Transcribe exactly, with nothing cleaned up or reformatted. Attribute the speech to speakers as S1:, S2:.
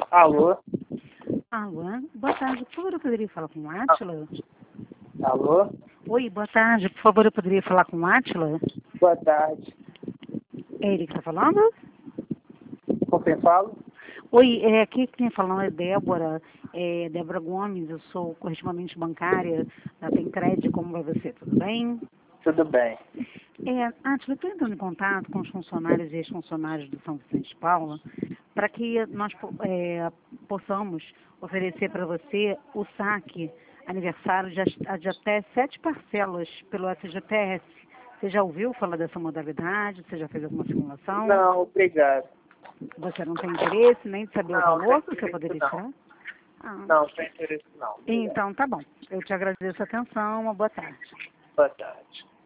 S1: Alô?
S2: Alô? Boa tarde, por favor, eu poderia falar com o Átila?
S1: Alô?
S2: Oi, boa tarde, por favor, eu poderia falar com o Átila?
S1: Boa tarde.
S2: É ele que está falando?
S1: Com quem falo?
S2: Oi, é, aqui quem está falando é Débora, é, Débora Gomes, eu sou correspondente bancária da Pencred, como vai você, tudo bem?
S1: Tudo bem.
S2: É, Átila, eu estou entrando em contato com os funcionários e ex-funcionários do São Vicente de Paula para que nós é, possamos oferecer para você o saque aniversário de, de até sete parcelas pelo F G T S. Você já ouviu falar dessa modalidade? Você já fez alguma simulação?
S1: Não, obrigado.
S2: Você não tem interesse nem de saber
S1: Não,
S2: o valor que
S1: sem
S2: você poderia
S1: interesse,
S2: tirar? Ah,
S1: Não, sem interesse não. Obrigado.
S2: então, tá bom. Eu te agradeço a atenção. Uma boa tarde.
S1: Boa tarde.